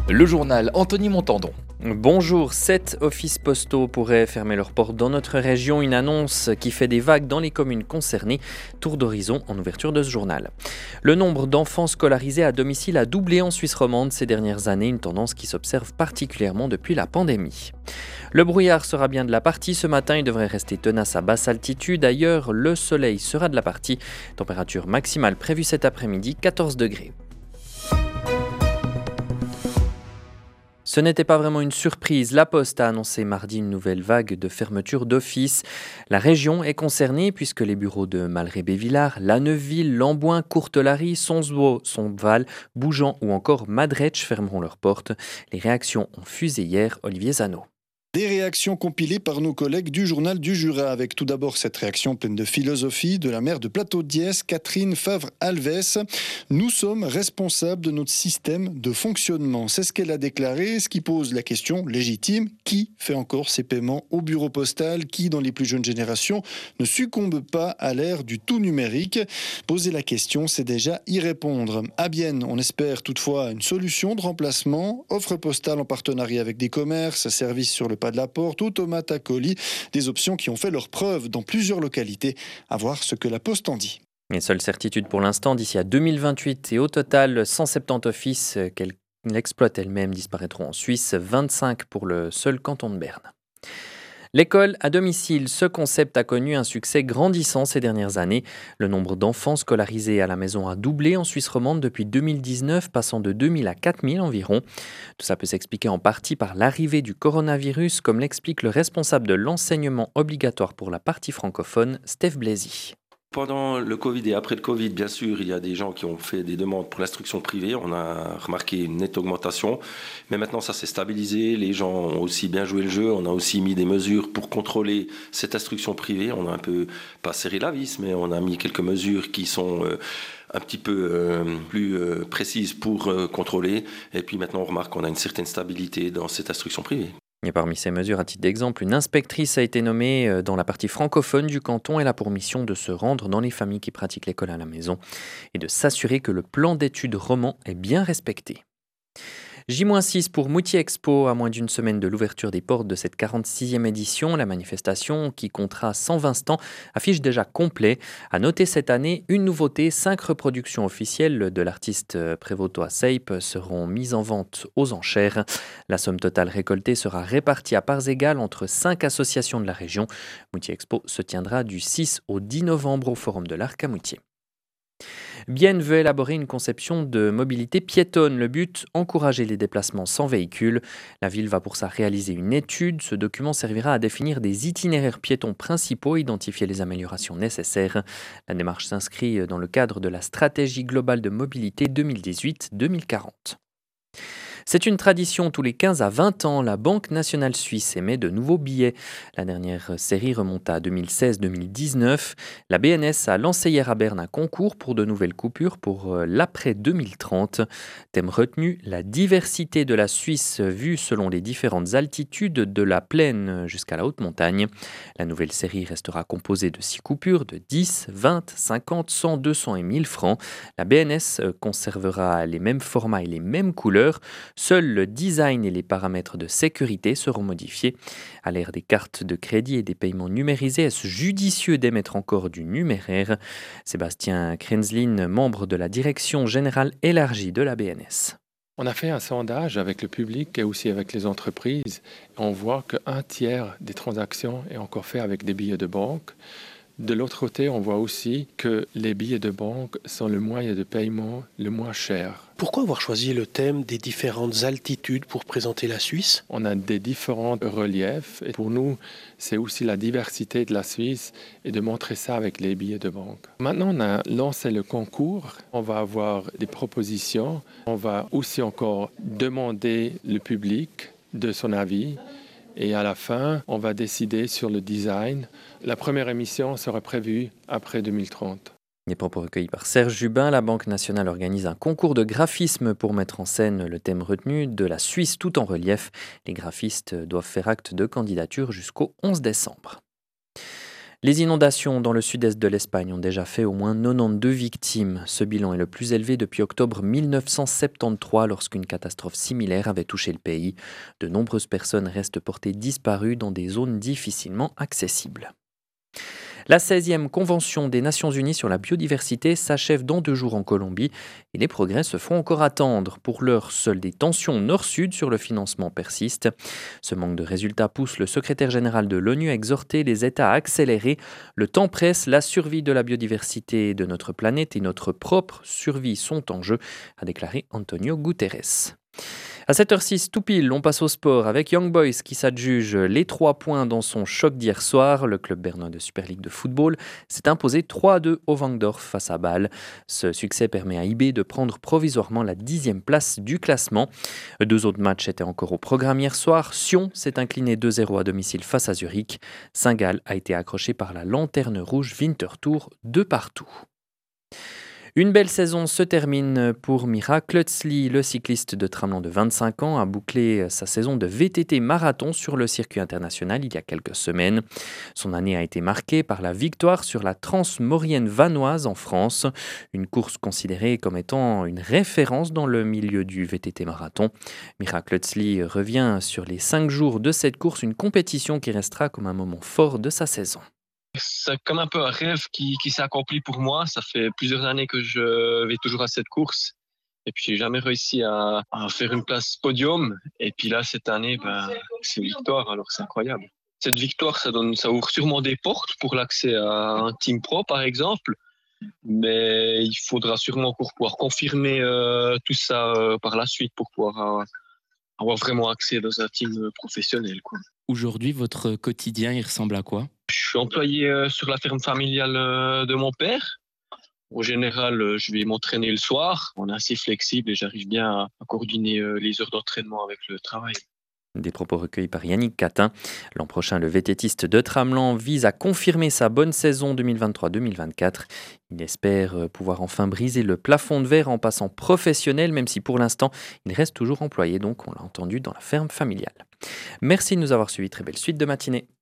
Le journal Anthony Montandon. Bonjour, 7 offices postaux pourraient fermer leurs portes dans notre région, une annonce qui fait des vagues dans les communes concernées. Tour d'horizon en ouverture de ce journal. Le nombre d'enfants scolarisés à domicile a doublé en Suisse romande ces dernières années, une tendance qui s'observe particulièrement depuis la pandémie. Le brouillard sera bien de la partie ce matin, il devrait rester tenace à basse altitude. Ailleurs, le soleil sera de la partie. Température maximale prévue cet après-midi, 14 degrés. Ce n'était pas vraiment une surprise. La Poste a annoncé mardi une nouvelle vague de fermeture d'office. La région est concernée puisque les bureaux de Malré-Bévillard, La Neuveville, Lamboin, Courtelary, Sonsbo, Sonval, Bougeant ou encore Madretsch fermeront leurs portes. Les réactions ont fusé hier. Olivier Zano. Des réactions compilées par nos collègues du journal du Jura, avec tout d'abord cette réaction pleine de philosophie de la maire de Plateau-Diès, Catherine Favre-Alves. Nous sommes responsables de notre système de fonctionnement. C'est ce qu'elle a déclaré, ce qui pose la question légitime. Qui fait encore ses paiements au bureau postal? Qui, dans les plus jeunes générations, ne succombe pas à l'ère du tout numérique? Poser la question, c'est déjà y répondre. À Bienne, on espère toutefois une solution de remplacement. Offre postale en partenariat avec des commerces, services sur le pas de la porte, automate à colis, des options qui ont fait leur preuve dans plusieurs localités. À voir ce que la Poste en dit. Et seule certitude pour l'instant, d'ici à 2028 et au total 170 offices qu'elle exploite elle-même disparaîtront en Suisse, 25 pour le seul canton de Berne. L'école à domicile, ce concept a connu un succès grandissant ces dernières années. Le nombre d'enfants scolarisés à la maison a doublé en Suisse romande depuis 2019, passant de 2000 à 4000 environ. Tout ça peut s'expliquer en partie par l'arrivée du coronavirus, comme l'explique le responsable de l'enseignement obligatoire pour la partie francophone, Steph Blazy. Pendant le Covid et après le Covid, bien sûr, il y a des gens qui ont fait des demandes pour l'instruction privée. On a remarqué une nette augmentation. Mais maintenant, ça s'est stabilisé. Les gens ont aussi bien joué le jeu. On a aussi mis des mesures pour contrôler cette instruction privée. On a un peu, pas serré la vis, mais on a mis quelques mesures qui sont un petit peu plus précises pour contrôler. Et puis maintenant, on remarque qu'on a une certaine stabilité dans cette instruction privée. Et parmi ces mesures, à titre d'exemple, une inspectrice a été nommée dans la partie francophone du canton. Elle a pour mission de se rendre dans les familles qui pratiquent l'école à la maison et de s'assurer que le plan d'études roman est bien respecté. J-6 pour Moutier Expo, à moins d'une semaine de l'ouverture des portes de cette 46e édition. La manifestation, qui comptera 120 stands, affiche déjà complet. À noter cette année, une nouveauté, 5 reproductions officielles de l'artiste prévôtois Seipe seront mises en vente aux enchères. La somme totale récoltée sera répartie à parts égales entre 5 associations de la région. Moutier Expo se tiendra du 6 au 10 novembre au Forum de l'Arc à Moutier. Bienne veut élaborer une conception de mobilité piétonne. Le but, encourager les déplacements sans véhicule. La ville va pour ça réaliser une étude. Ce document servira à définir des itinéraires piétons principaux et identifier les améliorations nécessaires. La démarche s'inscrit dans le cadre de la stratégie globale de mobilité 2018-2040. C'est une tradition, tous les 15 à 20 ans, la Banque nationale suisse émet de nouveaux billets. La dernière série remonte à 2016-2019. La BNS a lancé hier à Berne un concours pour de nouvelles coupures pour l'après 2030. Thème retenu, la diversité de la Suisse vue selon les différentes altitudes de la plaine jusqu'à la haute montagne. La nouvelle série restera composée de 6 coupures de 10, 20, 50, 100, 200 et 1000 francs. La BNS conservera les mêmes formats et les mêmes couleurs. Seul le design et les paramètres de sécurité seront modifiés. À l'ère des cartes de crédit et des paiements numérisés, est-ce judicieux d'émettre encore du numéraire? Sébastien Krenzlin, membre de la direction générale élargie de la BNS. On a fait un sondage avec le public et aussi avec les entreprises. On voit qu'un tiers des transactions est encore fait avec des billets de banque. De l'autre côté, on voit aussi que les billets de banque sont le moyen de paiement le moins cher. Pourquoi avoir choisi le thème des différentes altitudes pour présenter la Suisse? On a des différents reliefs et pour nous, c'est aussi la diversité de la Suisse et de montrer ça avec les billets de banque. Maintenant, on a lancé le concours. On va avoir des propositions. On va aussi encore demander le public de son avis. Et à la fin, on va décider sur le design. La première émission sera prévue après 2030. Les propos recueillis par Serge Jubin, la Banque nationale organise un concours de graphisme pour mettre en scène le thème retenu de la Suisse tout en relief. Les graphistes doivent faire acte de candidature jusqu'au 11 décembre. Les inondations dans le sud-est de l'Espagne ont déjà fait au moins 92 victimes. Ce bilan est le plus élevé depuis octobre 1973 lorsqu'une catastrophe similaire avait touché le pays. De nombreuses personnes restent portées disparues dans des zones difficilement accessibles. La 16e Convention des Nations Unies sur la biodiversité s'achève dans 2 jours en Colombie et les progrès se font encore attendre. Pour l'heure, seules des tensions nord-sud sur le financement persistent. Ce manque de résultats pousse le secrétaire général de l'ONU à exhorter les États à accélérer. Le temps presse, la survie de la biodiversité de notre planète et notre propre survie sont en jeu, a déclaré Antonio Guterres. À 7h06, tout pile, on passe au sport avec Young Boys qui s'adjuge les 3 points dans son choc d'hier soir. Le club bernois de Super League de football s'est imposé 3-2 au Vangdorf face à Bâle. Ce succès permet à IB de prendre provisoirement la 10e place du classement. 2 autres matchs étaient encore au programme hier soir. Sion s'est incliné 2-0 à domicile face à Zurich. Saint-Gall a été accroché par la lanterne rouge Winterthur 2-2. Une belle saison se termine pour Mira Klötzli. Le cycliste de Tramelan de 25 ans a bouclé sa saison de VTT marathon sur le circuit international il y a quelques semaines. Son année a été marquée par la victoire sur la Transmaurienne vanoise en France, une course considérée comme étant une référence dans le milieu du VTT marathon. Mira Klötzli revient sur les 5 jours de cette course, une compétition qui restera comme un moment fort de sa saison. C'est comme un peu un rêve qui s'est accompli pour moi. Ça fait plusieurs années que je vais toujours à cette course. Et puis, j'ai jamais réussi à faire une place podium. Et puis là, cette année, c'est une victoire. Alors, c'est incroyable. Cette victoire, ça ouvre sûrement des portes pour l'accès à un team pro, par exemple. Mais il faudra sûrement pour pouvoir confirmer tout ça par la suite pour pouvoir avoir vraiment accès dans un team professionnel, quoi. Aujourd'hui, votre quotidien, il ressemble à quoi ? Je suis employé sur la ferme familiale de mon père. En général, je vais m'entraîner le soir. On est assez flexible et j'arrive bien à coordonner les heures d'entraînement avec le travail. Des propos recueillis par Yannick Catin. L'an prochain, le VTTiste de Tramelan vise à confirmer sa bonne saison 2023-2024. Il espère pouvoir enfin briser le plafond de verre en passant professionnel, même si pour l'instant, il reste toujours employé, donc on l'a entendu dans la ferme familiale. Merci de nous avoir suivis. Très belle suite de matinée.